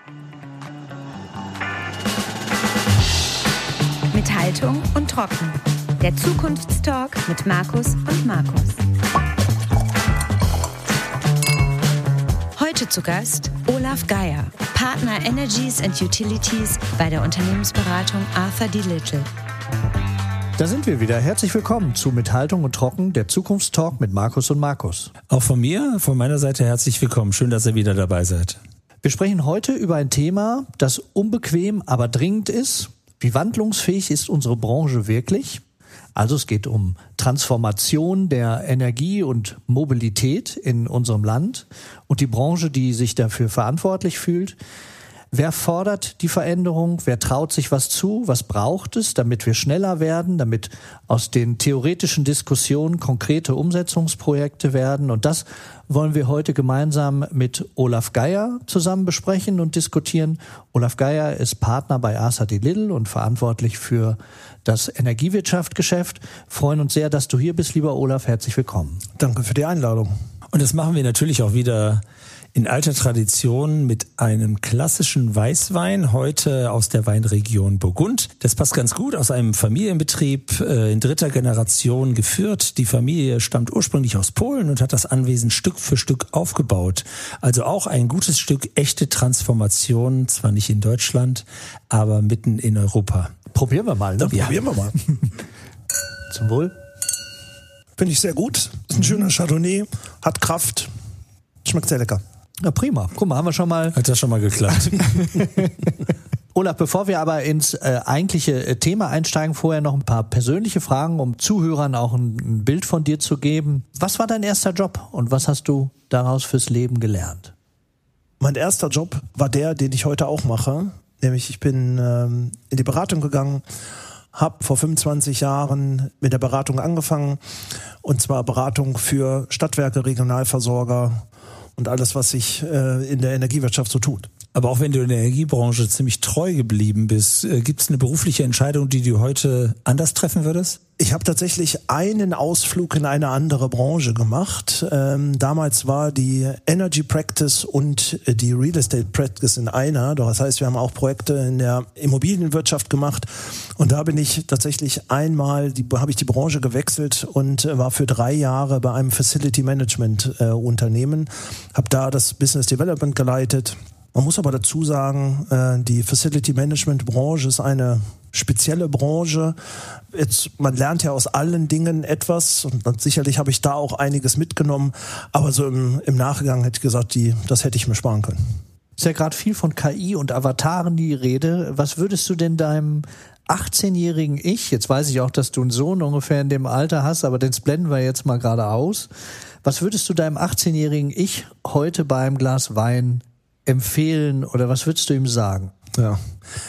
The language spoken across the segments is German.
Mit Haltung und Trocken. Der Zukunftstalk mit Markus und Markus. Heute zu Gast Olaf Geier, Partner Energies and Utilities bei der Unternehmensberatung Arthur D. Little. Da sind wir wieder. Herzlich willkommen zu Mit Haltung und Trocken, der Zukunftstalk mit Markus und Markus. Auch von meiner Seite herzlich willkommen. Schön, dass ihr wieder dabei seid. Wir sprechen heute über ein Thema, das unbequem, aber dringend ist. Wie wandlungsfähig ist unsere Branche wirklich? Also es geht um Transformation der Energie und Mobilität in unserem Land und die Branche, die sich dafür verantwortlich fühlt. Wer fordert die Veränderung? Wer traut sich was zu? Was braucht es, damit wir schneller werden, damit aus den theoretischen Diskussionen konkrete Umsetzungsprojekte werden? Und das wollen wir heute gemeinsam mit Olaf Geier zusammen besprechen und diskutieren. Olaf Geier ist Partner bei Arthur D. Little und verantwortlich für das Energiewirtschaftsgeschäft. Freuen uns sehr, dass du hier bist, lieber Olaf. Herzlich willkommen. Danke für die Einladung. Und das machen wir natürlich auch wieder in alter Tradition mit einem klassischen Weißwein, heute aus der Weinregion Burgund. Das passt ganz gut, aus einem Familienbetrieb in dritter Generation geführt. Die Familie stammt ursprünglich aus Polen und hat das Anwesen Stück für Stück aufgebaut. Also auch ein gutes Stück echte Transformation, zwar nicht in Deutschland, aber mitten in Europa. Probieren wir mal, ne? Ja. Probieren wir mal. Zum Wohl. Finde ich sehr gut. Ist ein schöner Chardonnay, hat Kraft, schmeckt sehr lecker. Na prima. Guck mal, haben wir schon mal. Hat das schon mal geklappt. Olaf, bevor wir aber ins eigentliche Thema einsteigen, vorher noch ein paar persönliche Fragen, um Zuhörern auch ein Bild von dir zu geben. Was war dein erster Job und was hast du daraus fürs Leben gelernt? Mein erster Job war der, den ich heute auch mache. Nämlich ich bin in die Beratung gegangen, habe vor 25 Jahren mit der Beratung angefangen. Und zwar Beratung für Stadtwerke, Regionalversorger und alles, was sich in der Energiewirtschaft so tut. Aber auch wenn du in der Energiebranche ziemlich treu geblieben bist, gibt es eine berufliche Entscheidung, die du heute anders treffen würdest? Ich habe tatsächlich einen Ausflug in eine andere Branche gemacht. Damals war die Energy Practice und die Real Estate Practice in einer. Das heißt, wir haben auch Projekte in der Immobilienwirtschaft gemacht. Und da bin ich tatsächlich habe ich die Branche gewechselt und war für 3 Jahre bei einem Facility Management Unternehmen. Habe da das Business Development geleitet. Man muss aber dazu sagen, die Facility Management Branche ist eine spezielle Branche. Man lernt ja aus allen Dingen etwas und sicherlich habe ich da auch einiges mitgenommen, aber so im Nachgang hätte ich gesagt, das hätte ich mir sparen können. Ist ja gerade viel von KI und Avataren die Rede. Was würdest du denn deinem 18-jährigen Ich, jetzt weiß ich auch, dass du einen Sohn ungefähr in dem Alter hast, aber den blenden wir jetzt mal gerade aus. Was würdest du deinem 18-jährigen Ich heute bei einem Glas Wein empfehlen oder was würdest du ihm sagen? Ja,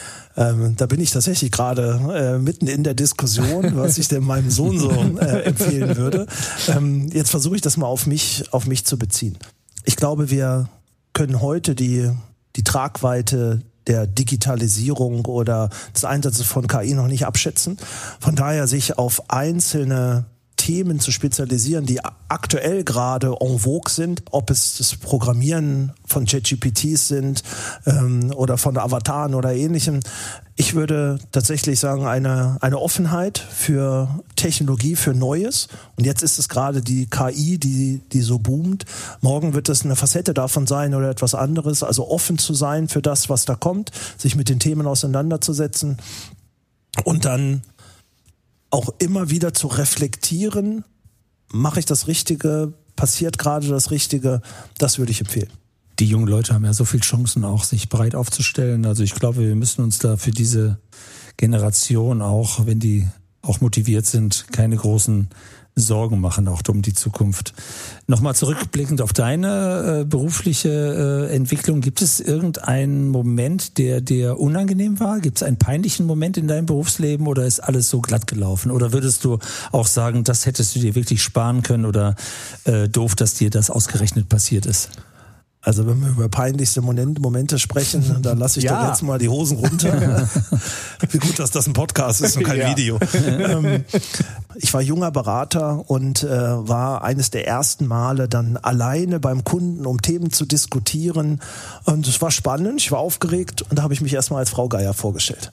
da bin ich tatsächlich gerade mitten in der Diskussion, was ich denn meinem Sohn so empfehlen würde. Jetzt versuche ich das mal auf mich zu beziehen. Ich glaube, wir können heute die Tragweite der Digitalisierung oder des Einsatzes von KI noch nicht abschätzen. Von daher sich auf einzelne Themen zu spezialisieren, die aktuell gerade en vogue sind, ob es das Programmieren von ChatGPTs sind oder von Avataren oder Ähnlichem. Ich würde tatsächlich sagen, eine Offenheit für Technologie, für Neues. Und jetzt ist es gerade die KI, die so boomt. Morgen wird es eine Facette davon sein oder etwas anderes. Also offen zu sein für das, was da kommt, sich mit den Themen auseinanderzusetzen und dann auch immer wieder zu reflektieren, mache ich das Richtige, passiert gerade das Richtige, das würde ich empfehlen. Die jungen Leute haben ja so viele Chancen auch, sich breit aufzustellen. Also ich glaube, wir müssen uns da für diese Generation auch, wenn die auch motiviert sind, keine großen Sorgen machen, auch um die Zukunft. Nochmal zurückblickend auf deine berufliche Entwicklung. Gibt es irgendeinen Moment, der dir unangenehm war? Gibt es einen peinlichen Moment in deinem Berufsleben oder ist alles so glatt gelaufen? Oder würdest du auch sagen, das hättest du dir wirklich sparen können oder doof, dass dir das ausgerechnet passiert ist? Also wenn wir über peinlichste Momente sprechen, dann lasse ich doch jetzt mal die Hosen runter. Wie gut, dass das ein Podcast ist und kein Video. Ich war junger Berater und war eines der ersten Male dann alleine beim Kunden, um Themen zu diskutieren. Und es war spannend, ich war aufgeregt und da habe ich mich erstmal als Frau Geier vorgestellt.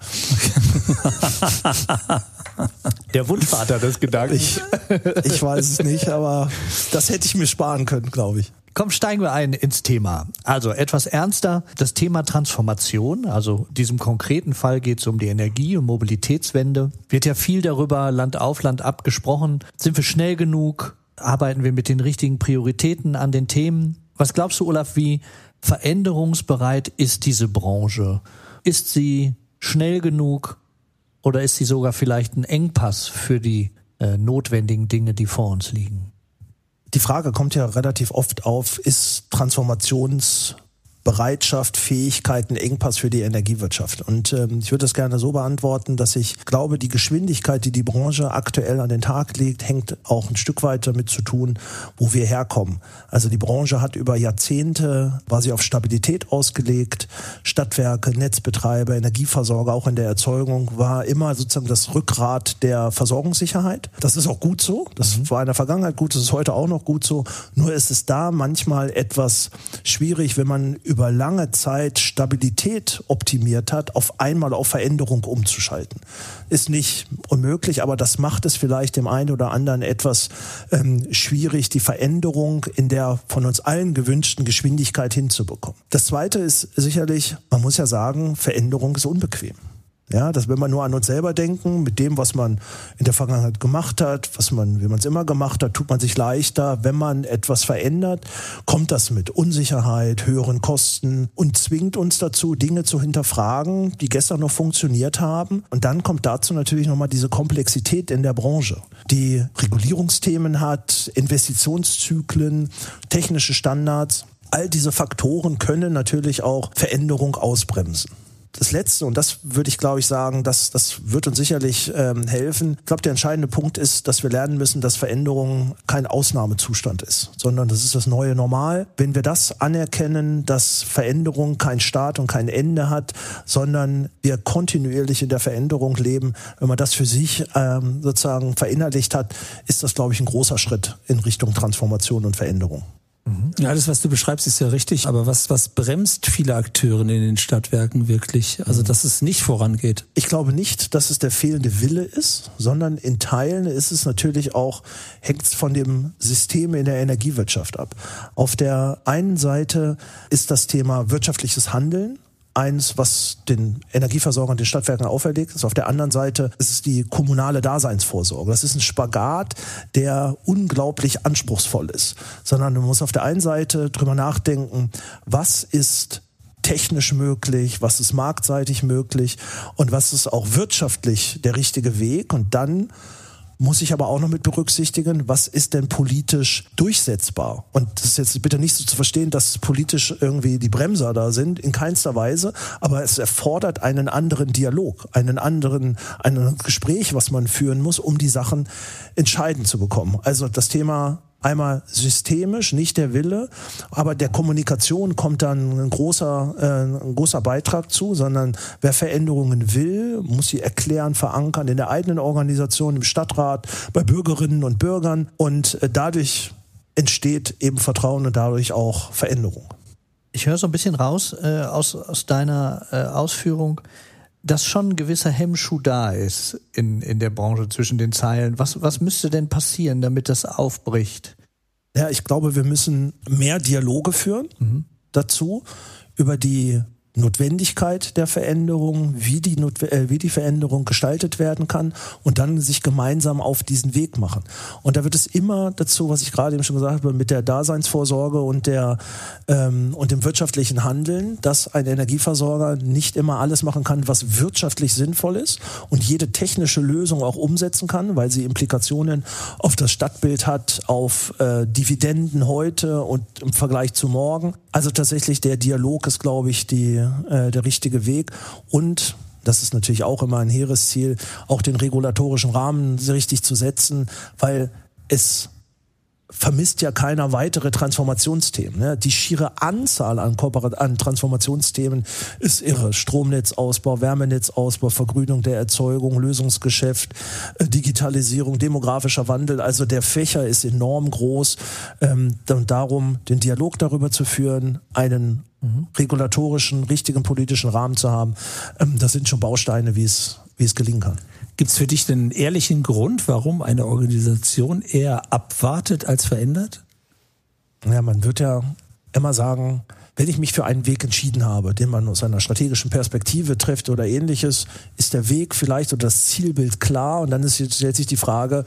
Der Wunschvater des Gedankens. Ich weiß es nicht, aber das hätte ich mir sparen können, glaube ich. Komm, steigen wir ein ins Thema. Also etwas ernster, das Thema Transformation, also in diesem konkreten Fall geht es um die Energie- und Mobilitätswende. Wird ja viel darüber Land auf, Land ab gesprochen. Sind wir schnell genug? Arbeiten wir mit den richtigen Prioritäten an den Themen? Was glaubst du, Olaf, wie veränderungsbereit ist diese Branche? Ist sie schnell genug oder ist sie sogar vielleicht ein Engpass für die notwendigen Dinge, die vor uns liegen? Die Frage kommt ja relativ oft auf, ist Transformationsbereitschaft, Fähigkeit ein Engpass für die Energiewirtschaft? Und ich würde das gerne so beantworten, dass ich glaube, die Geschwindigkeit, die die Branche aktuell an den Tag legt, hängt auch ein Stück weit damit zu tun, wo wir herkommen. Also die Branche hat über Jahrzehnte, war sie auf Stabilität ausgelegt. Stadtwerke, Netzbetreiber, Energieversorger, auch in der Erzeugung, war immer sozusagen das Rückgrat der Versorgungssicherheit. Das ist auch gut so. Das war in der Vergangenheit gut, das ist heute auch noch gut so. Nur ist es da manchmal etwas schwierig, wenn man über lange Zeit Stabilität optimiert hat, auf einmal auf Veränderung umzuschalten. Ist nicht unmöglich, aber das macht es vielleicht dem einen oder anderen etwas schwierig, die Veränderung in der von uns allen gewünschten Geschwindigkeit hinzubekommen. Das Zweite ist sicherlich, man muss ja sagen, Veränderung ist unbequem. Ja, dass wenn wir nur an uns selber denken, mit dem, was man in der Vergangenheit gemacht hat, wie man es immer gemacht hat, tut man sich leichter. Wenn man etwas verändert, kommt das mit Unsicherheit, höheren Kosten und zwingt uns dazu, Dinge zu hinterfragen, die gestern noch funktioniert haben. Und dann kommt dazu natürlich nochmal diese Komplexität in der Branche, die Regulierungsthemen hat, Investitionszyklen, technische Standards. All diese Faktoren können natürlich auch Veränderung ausbremsen. Das Letzte, und das würde ich, glaube ich, sagen, das wird uns sicherlich helfen. Ich glaube, der entscheidende Punkt ist, dass wir lernen müssen, dass Veränderung kein Ausnahmezustand ist, sondern das ist das neue Normal. Wenn wir das anerkennen, dass Veränderung kein Start und kein Ende hat, sondern wir kontinuierlich in der Veränderung leben, wenn man das für sich sozusagen verinnerlicht hat, ist das, glaube ich, ein großer Schritt in Richtung Transformation und Veränderung. Ja, alles, was du beschreibst, ist ja richtig. Aber was bremst viele Akteure in den Stadtwerken wirklich? Also, dass es nicht vorangeht? Ich glaube nicht, dass es der fehlende Wille ist, sondern in Teilen ist es natürlich auch, hängt es von dem System in der Energiewirtschaft ab. Auf der einen Seite ist das Thema wirtschaftliches Handeln eins, was den Energieversorgern, den Stadtwerken auferlegt ist. Auf der anderen Seite ist es die kommunale Daseinsvorsorge. Das ist ein Spagat, der unglaublich anspruchsvoll ist. Sondern man muss auf der einen Seite drüber nachdenken, was ist technisch möglich, was ist marktseitig möglich und was ist auch wirtschaftlich der richtige Weg. Und dann muss ich aber auch noch mit berücksichtigen, was ist denn politisch durchsetzbar? Und das ist jetzt bitte nicht so zu verstehen, dass politisch irgendwie die Bremser da sind, in keinster Weise, aber es erfordert einen anderen Dialog, ein Gespräch, was man führen muss, um die Sachen entscheidend zu bekommen. Also das Thema einmal systemisch, nicht der Wille, aber der Kommunikation kommt dann ein großer Beitrag zu, sondern wer Veränderungen will, muss sie erklären, verankern in der eigenen Organisation, im Stadtrat, bei Bürgerinnen und Bürgern und dadurch entsteht eben Vertrauen und dadurch auch Veränderung. Ich höre so ein bisschen raus aus deiner Ausführung, dass schon ein gewisser Hemmschuh da ist in der Branche zwischen den Zeilen. Was müsste denn passieren, damit das aufbricht? Ja, ich glaube, wir müssen mehr Dialoge führen dazu über die Notwendigkeit der Veränderung, wie die Veränderung gestaltet werden kann und dann sich gemeinsam auf diesen Weg machen. Und da wird es immer dazu, was ich gerade eben schon gesagt habe, mit der Daseinsvorsorge und dem wirtschaftlichen Handeln, dass ein Energieversorger nicht immer alles machen kann, was wirtschaftlich sinnvoll ist und jede technische Lösung auch umsetzen kann, weil sie Implikationen auf das Stadtbild hat, auf Dividenden heute und im Vergleich zu morgen. Also tatsächlich der Dialog ist, glaube ich, der richtige Weg und das ist natürlich auch immer ein hehres Ziel, auch den regulatorischen Rahmen richtig zu setzen, weil es vermisst ja keiner weitere Transformationsthemen. Ne? Die schiere Anzahl an Transformationsthemen ist irre. Stromnetzausbau, Wärmenetzausbau, Vergrünung der Erzeugung, Lösungsgeschäft, Digitalisierung, demografischer Wandel. Also der Fächer ist enorm groß. Und darum, den Dialog darüber zu führen, einen regulatorischen, richtigen politischen Rahmen zu haben, das sind schon Bausteine, wie es gelingen kann. Gibt es für dich einen ehrlichen Grund, warum eine Organisation eher abwartet als verändert? Ja, man wird ja immer sagen, wenn ich mich für einen Weg entschieden habe, den man aus einer strategischen Perspektive trifft oder ähnliches, ist der Weg vielleicht oder das Zielbild klar und dann stellt sich die Frage,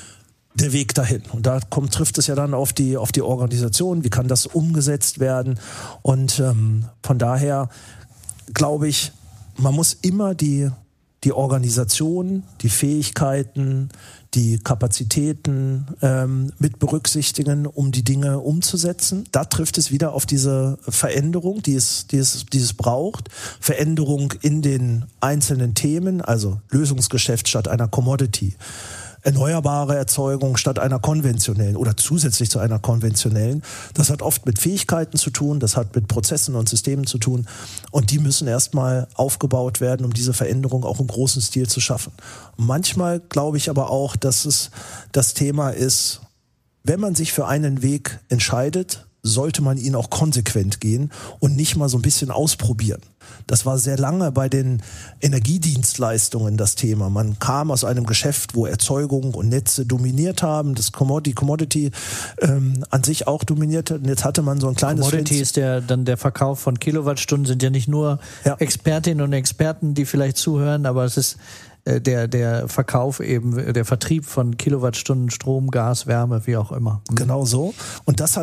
der Weg dahin. Und da trifft es ja dann auf die Organisation, wie kann das umgesetzt werden? Und von daher glaube ich, man muss immer die Organisation, die Fähigkeiten, die Kapazitäten mit berücksichtigen, um die Dinge umzusetzen. Da trifft es wieder auf diese Veränderung, die es braucht. Veränderung in den einzelnen Themen, also Lösungsgeschäft statt einer Commodity. Erneuerbare Erzeugung statt einer konventionellen oder zusätzlich zu einer konventionellen. Das hat oft mit Fähigkeiten zu tun, das hat mit Prozessen und Systemen zu tun und die müssen erstmal aufgebaut werden, um diese Veränderung auch im großen Stil zu schaffen. Manchmal glaube ich aber auch, dass es das Thema ist, wenn man sich für einen Weg entscheidet, sollte man ihn auch konsequent gehen und nicht mal so ein bisschen ausprobieren. Das war sehr lange bei den Energiedienstleistungen das Thema. Man kam aus einem Geschäft, wo Erzeugung und Netze dominiert haben, das Commodity an sich auch dominiert hat. Und jetzt hatte man so ein kleines... Commodity ist dann der Verkauf von Kilowattstunden, sind ja nicht nur Expertinnen und Experten, die vielleicht zuhören, aber es ist der Verkauf eben, der Vertrieb von Kilowattstunden Strom, Gas, Wärme, wie auch immer. Genau so. Und das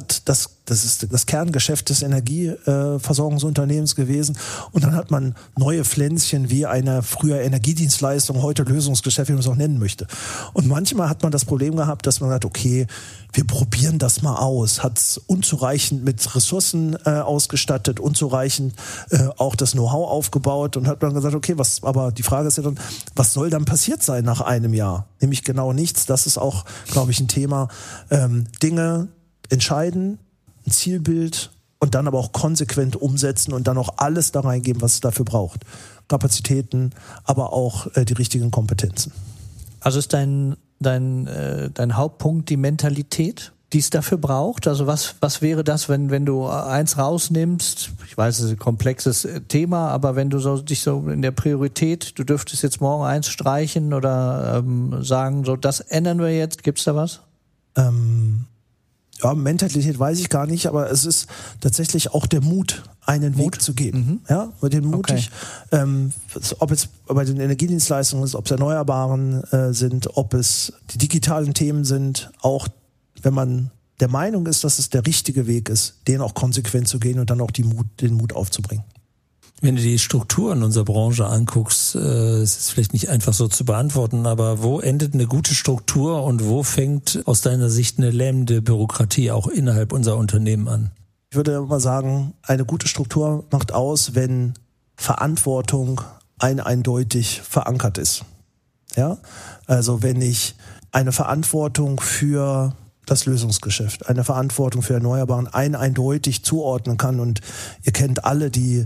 ist das Kerngeschäft des Energieversorgungsunternehmens gewesen. Und dann hat man neue Pflänzchen wie eine früher Energiedienstleistung, heute Lösungsgeschäft, wie man es auch nennen möchte. Und manchmal hat man das Problem gehabt, dass man sagt, okay, wir probieren das mal aus. Hat es unzureichend mit Ressourcen ausgestattet, unzureichend auch das Know-how aufgebaut und hat dann gesagt, okay, aber die Frage ist ja dann, was soll dann passiert sein nach einem Jahr? Nämlich genau nichts. Das ist auch, glaube ich, ein Thema. Dinge entscheiden, ein Zielbild und dann aber auch konsequent umsetzen und dann auch alles da reingeben, was es dafür braucht. Kapazitäten, aber auch die richtigen Kompetenzen. Also ist dein Hauptpunkt die Mentalität, die es dafür braucht? Also was wäre das, wenn du eins rausnimmst? Ich weiß, es ist ein komplexes Thema, aber wenn du dich so in der Priorität, du dürftest jetzt morgen eins streichen oder sagen, so das ändern wir jetzt, gibt's da was? Ja, Mentalität weiß ich gar nicht, aber es ist tatsächlich auch der Mut, einen Weg zu gehen. Ja, mit dem mutig, ob es bei den Energiedienstleistungen ist, ob es Erneuerbaren sind, ob es die digitalen Themen sind, auch wenn man der Meinung ist, dass es der richtige Weg ist, den auch konsequent zu gehen und dann auch den Mut aufzubringen. Wenn du die Strukturen unserer Branche anguckst, es ist vielleicht nicht einfach so zu beantworten, aber wo endet eine gute Struktur und wo fängt aus deiner Sicht eine lähmende Bürokratie auch innerhalb unserer Unternehmen an? Ich würde mal sagen, eine gute Struktur macht aus, wenn Verantwortung eindeutig verankert ist. Ja? Also wenn ich eine Verantwortung für das Lösungsgeschäft, eine Verantwortung für Erneuerbaren eindeutig zuordnen kann und ihr kennt alle die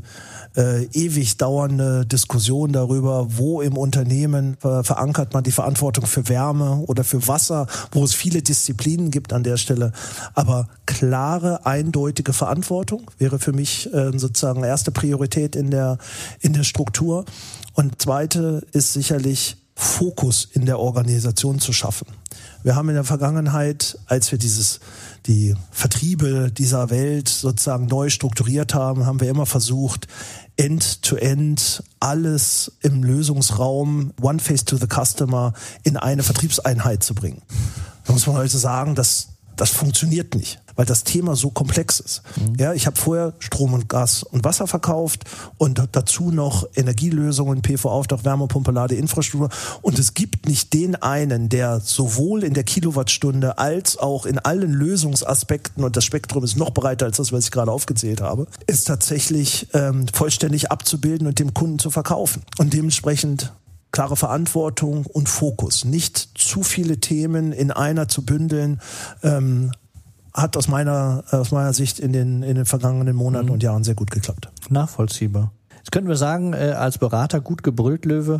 ewig dauernde Diskussion darüber, wo im Unternehmen verankert man die Verantwortung für Wärme oder für Wasser, wo es viele Disziplinen gibt an der Stelle. Aber klare, eindeutige Verantwortung wäre für mich sozusagen erste Priorität in der Struktur. Und zweite ist sicherlich Fokus in der Organisation zu schaffen. Wir haben in der Vergangenheit, als wir die Vertriebe dieser Welt sozusagen neu strukturiert haben, haben wir immer versucht, End-to-End alles im Lösungsraum, One Face to the Customer, in eine Vertriebseinheit zu bringen. Da muss man heute sagen, das funktioniert nicht, weil das Thema so komplex ist. Ja, ich habe vorher Strom und Gas und Wasser verkauft und dazu noch Energielösungen, PV-Auftrag, Wärmepumpe, Ladeinfrastruktur. Und es gibt nicht den einen, der sowohl in der Kilowattstunde als auch in allen Lösungsaspekten, und das Spektrum ist noch breiter als das, was ich gerade aufgezählt habe, ist tatsächlich vollständig abzubilden und dem Kunden zu verkaufen. Und dementsprechend klare Verantwortung und Fokus. Nicht zu viele Themen in einer zu bündeln, hat aus meiner Sicht in den vergangenen Monaten und Jahren sehr gut geklappt. Nachvollziehbar. Jetzt könnten wir sagen, als Berater gut gebrüllt, Löwe.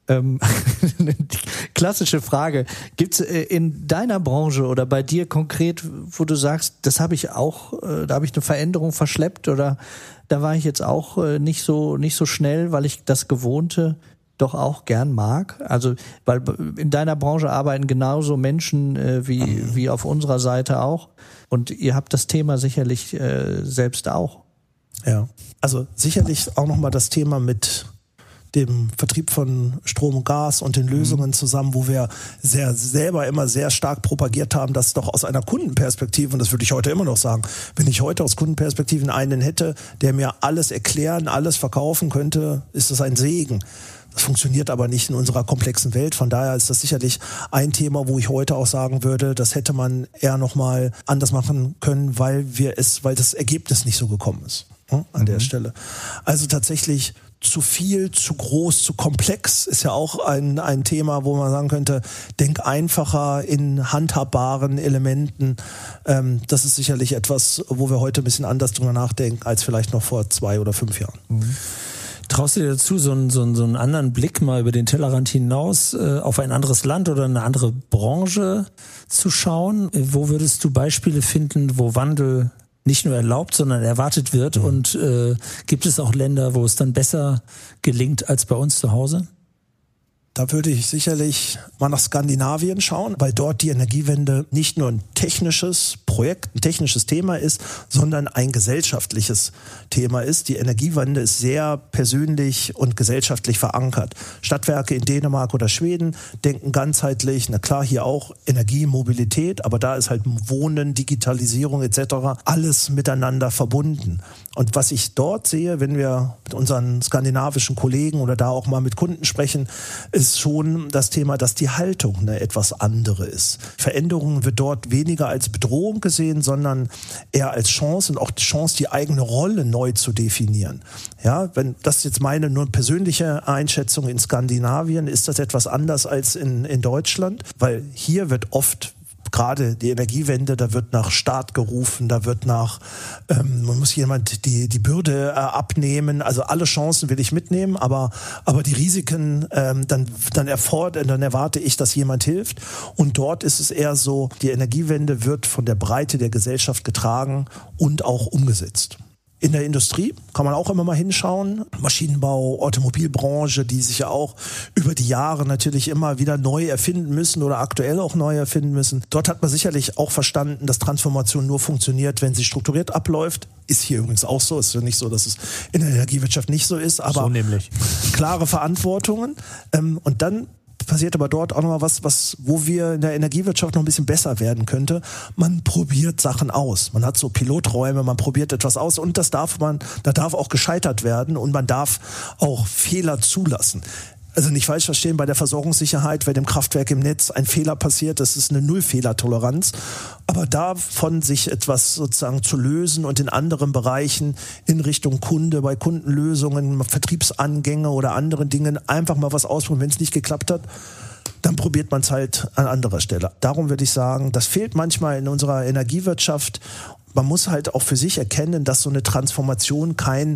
Klassische Frage. Gibt's in deiner Branche oder bei dir konkret, wo du sagst, das habe ich auch, da habe ich eine Veränderung verschleppt oder da war ich jetzt auch nicht so schnell, weil ich das Gewohnte doch auch gern mag? Also, weil in deiner Branche arbeiten genauso Menschen wie auf unserer Seite auch und ihr habt das Thema sicherlich selbst auch. Ja, also sicherlich auch nochmal das Thema mit dem Vertrieb von Strom und Gas und den Lösungen zusammen, wo wir selber immer sehr stark propagiert haben, dass doch aus einer Kundenperspektive, und das würde ich heute immer noch sagen, wenn ich heute aus Kundenperspektiven einen hätte, der mir alles erklären, alles verkaufen könnte, ist das ein Segen. Das funktioniert aber nicht in unserer komplexen Welt. Von daher ist das sicherlich ein Thema, wo ich heute auch sagen würde, das hätte man eher nochmal anders machen können, weil das Ergebnis nicht so gekommen ist an der Stelle. Also tatsächlich zu viel, zu groß, zu komplex ist ja auch ein Thema, wo man sagen könnte, denk einfacher in handhabbaren Elementen. Das ist sicherlich etwas, wo wir heute ein bisschen anders drüber nachdenken, als vielleicht noch vor 2 oder 5 Jahren. Traust du dir dazu, so einen anderen Blick mal über den Tellerrand hinaus auf ein anderes Land oder eine andere Branche zu schauen? Wo würdest du Beispiele finden, wo Wandel nicht nur erlaubt, sondern erwartet wird? Und gibt es auch Länder, wo es dann besser gelingt als bei uns zu Hause? Da würde ich sicherlich mal nach Skandinavien schauen, weil dort die Energiewende nicht nur ein technisches Projekt, ein technisches Thema ist, sondern ein gesellschaftliches Thema ist. Die Energiewende ist sehr persönlich und gesellschaftlich verankert. Stadtwerke in Dänemark oder Schweden denken ganzheitlich, na klar, hier auch Energie, Mobilität, aber da ist halt Wohnen, Digitalisierung etc. alles miteinander verbunden. Und was ich dort sehe, wenn wir mit unseren skandinavischen Kollegen oder da auch mal mit Kunden sprechen, ist schon das Thema, dass die Haltung eine etwas andere ist. Veränderung wird dort weniger als Bedrohung gesehen, sondern eher als Chance und auch die Chance, die eigene Rolle neu zu definieren. Ja, wenn das jetzt meine nur persönliche Einschätzung in Skandinavien, ist das etwas anders als in Deutschland, weil hier wird oft gerade die Energiewende, da wird nach Staat gerufen, da wird man muss jemand die Bürde abnehmen, also alle Chancen will ich mitnehmen, aber die Risiken, dann erwarte ich, dass jemand hilft. Und dort ist es eher so, die Energiewende wird von der Breite der Gesellschaft getragen und auch umgesetzt. In der Industrie kann man auch immer mal hinschauen. Maschinenbau, Automobilbranche, die sich ja auch über die Jahre natürlich immer wieder neu erfinden müssen oder aktuell auch neu erfinden müssen. Dort hat man sicherlich auch verstanden, dass Transformation nur funktioniert, wenn sie strukturiert abläuft. Ist hier übrigens auch so. Ist ja nicht so, dass es in der Energiewirtschaft nicht so ist, aber so nämlich klare Verantwortungen. Und dann passiert aber dort auch noch mal was, wo wir in der Energiewirtschaft noch ein bisschen besser werden könnte. Man probiert Sachen aus. Man hat so Piloträume, man probiert etwas aus und da darf auch gescheitert werden und man darf auch Fehler zulassen. Also nicht falsch verstehen, bei der Versorgungssicherheit, wenn im Kraftwerk im Netz ein Fehler passiert, das ist eine Null-Fehler-Toleranz. Aber davon sich etwas sozusagen zu lösen und in anderen Bereichen in Richtung Kunde, bei Kundenlösungen, Vertriebsangänge oder anderen Dingen einfach mal was ausprobieren. Wenn es nicht geklappt hat, dann probiert man es halt an anderer Stelle. Darum würde ich sagen, das fehlt manchmal in unserer Energiewirtschaft. Man muss halt auch für sich erkennen, dass so eine Transformation kein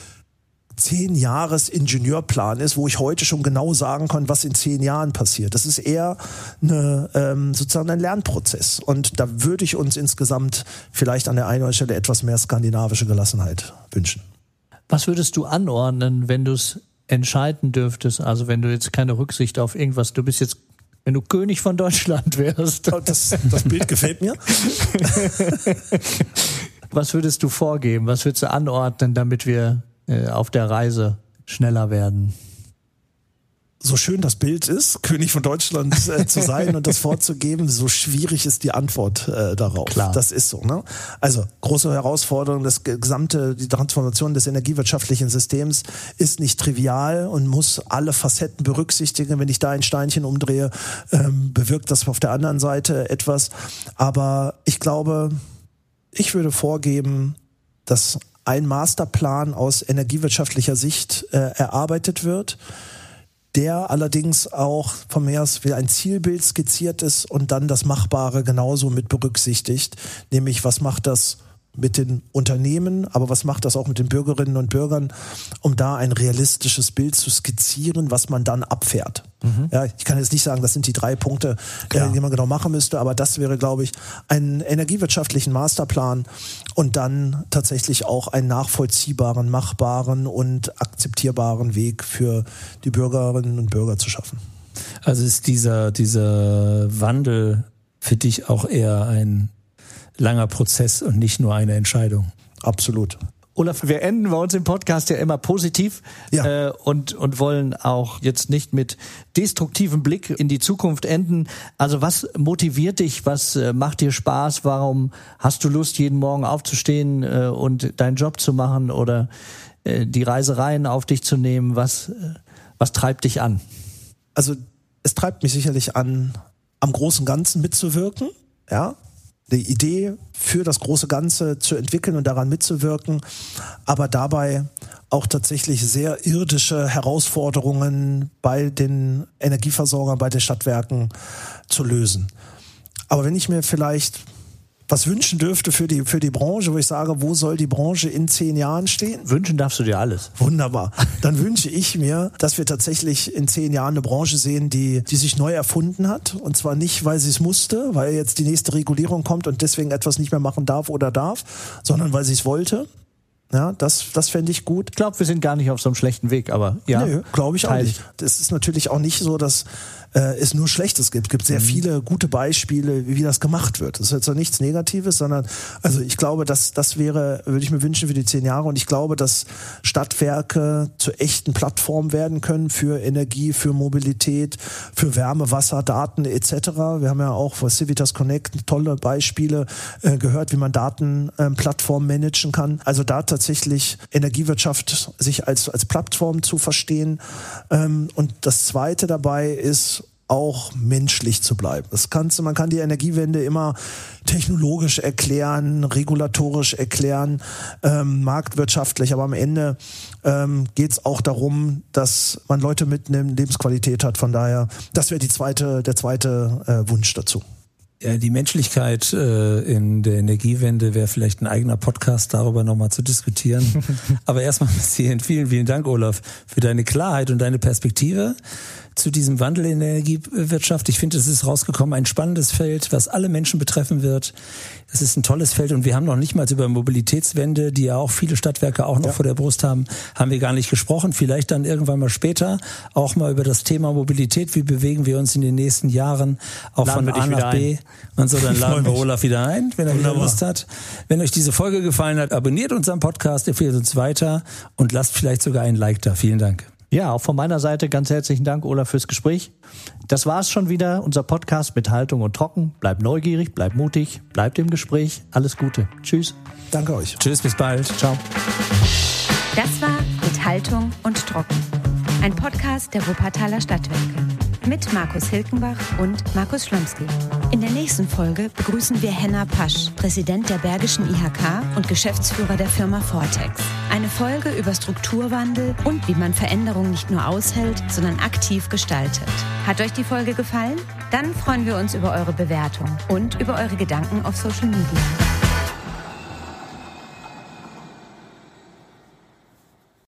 10-Jahres-Ingenieurplan ist, wo ich heute schon genau sagen kann, was in 10 Jahren passiert. Das ist eher sozusagen ein Lernprozess. Und da würde ich uns insgesamt vielleicht an der einen oder anderen Stelle etwas mehr skandinavische Gelassenheit wünschen. Was würdest du anordnen, wenn du es entscheiden dürftest? Also wenn du jetzt keine Rücksicht auf irgendwas, du bist jetzt, wenn du König von Deutschland wärst. Das Bild gefällt mir. Was würdest du vorgeben? Was würdest du anordnen, damit wir auf der Reise schneller werden? So schön das Bild ist, König von Deutschland zu sein und das vorzugeben, so schwierig ist die Antwort darauf. Klar. Das ist so, ne? Also große Herausforderung, die Transformation des energiewirtschaftlichen Systems ist nicht trivial und muss alle Facetten berücksichtigen. Wenn ich da ein Steinchen umdrehe, bewirkt das auf der anderen Seite etwas. Aber ich glaube, ich würde vorgeben, dass ein Masterplan aus energiewirtschaftlicher Sicht erarbeitet wird, der allerdings auch von mir aus wie ein Zielbild skizziert ist und dann das Machbare genauso mit berücksichtigt, nämlich was macht das mit den Unternehmen, aber was macht das auch mit den Bürgerinnen und Bürgern, um da ein realistisches Bild zu skizzieren, was man dann abfährt. Ja, ich kann jetzt nicht sagen, das sind die 3 Punkte, die man genau machen müsste, aber das wäre, glaube ich, einen energiewirtschaftlichen Masterplan und dann tatsächlich auch einen nachvollziehbaren, machbaren und akzeptierbaren Weg für die Bürgerinnen und Bürger zu schaffen. Also ist dieser Wandel für dich auch eher ein langer Prozess und nicht nur eine Entscheidung? Absolut. Olaf, wir enden bei uns im Podcast ja immer positiv und wollen auch jetzt nicht mit destruktivem Blick in die Zukunft enden. Also was motiviert dich, was macht dir Spaß, warum hast du Lust, jeden Morgen aufzustehen und deinen Job zu machen oder die Reisereien auf dich zu nehmen? Was treibt dich an? Also es treibt mich sicherlich an, am großen Ganzen mitzuwirken, ja. Die Idee für das große Ganze zu entwickeln und daran mitzuwirken, aber dabei auch tatsächlich sehr irdische Herausforderungen bei den Energieversorgern, bei den Stadtwerken zu lösen. Aber wenn ich mir vielleicht was wünschen dürfte für die Branche, wo ich sage, wo soll die Branche in 10 Jahren stehen? Wünschen darfst du dir alles. Wunderbar. Dann wünsche ich mir, dass wir tatsächlich in 10 Jahren eine Branche sehen, die sich neu erfunden hat. Und zwar nicht, weil sie es musste, weil jetzt die nächste Regulierung kommt und deswegen etwas nicht mehr machen darf, sondern weil sie es wollte. Ja, das fände ich gut. Ich glaube, wir sind gar nicht auf so einem schlechten Weg, aber ja. Nö, glaube ich auch nicht. Es ist natürlich auch nicht so, dass es nur Schlechtes gibt. Es gibt sehr viele gute Beispiele, wie das gemacht wird. Das ist jetzt auch nichts Negatives, sondern also ich glaube, das würde ich mir wünschen für die 10 Jahre und ich glaube, dass Stadtwerke zu echten Plattformen werden können für Energie, für Mobilität, für Wärme, Wasser, Daten etc. Wir haben ja auch vor Civitas Connect tolle Beispiele gehört, wie man Datenplattformen managen kann. Also da tatsächlich Energiewirtschaft sich als Plattform zu verstehen. Und das Zweite dabei ist, auch menschlich zu bleiben. Man kann die Energiewende immer technologisch erklären, regulatorisch erklären, marktwirtschaftlich, aber am Ende geht es auch darum, dass man Leute mitnimmt, Lebensqualität hat. Von daher, das wäre der zweite Wunsch dazu. Ja, die Menschlichkeit in der Energiewende wäre vielleicht ein eigener Podcast, darüber nochmal zu diskutieren. Aber erstmal bis hierhin vielen, vielen Dank, Olaf, für deine Klarheit und deine Perspektive zu diesem Wandel in der Energiewirtschaft. Ich finde, es ist rausgekommen, ein spannendes Feld, was alle Menschen betreffen wird. Es ist ein tolles Feld und wir haben noch nicht mal über Mobilitätswende, die ja auch viele Stadtwerke auch noch vor der Brust haben wir gar nicht gesprochen. Vielleicht dann irgendwann mal später auch mal über das Thema Mobilität. Wie bewegen wir uns in den nächsten Jahren auch von A nach B? Und so, dann laden wir Olaf wieder ein, wenn er wieder Lust hat. Wenn euch diese Folge gefallen hat, abonniert unseren Podcast, empfehlt uns weiter und lasst vielleicht sogar ein Like da. Vielen Dank. Ja, auch von meiner Seite ganz herzlichen Dank, Olaf, fürs Gespräch. Das war's schon wieder, unser Podcast mit Haltung und Trocken. Bleibt neugierig, bleibt mutig, bleibt im Gespräch. Alles Gute. Tschüss. Danke euch. Tschüss, bis bald. Ciao. Das war mit Haltung und Trocken. Ein Podcast der Wuppertaler Stadtwerke. Mit Markus Hilkenbach und Markus Schlomsky. In der nächsten Folge begrüßen wir Henna Pasch, Präsident der Bergischen IHK und Geschäftsführer der Firma Vortex. Eine Folge über Strukturwandel und wie man Veränderungen nicht nur aushält, sondern aktiv gestaltet. Hat euch die Folge gefallen? Dann freuen wir uns über eure Bewertung und über eure Gedanken auf Social Media.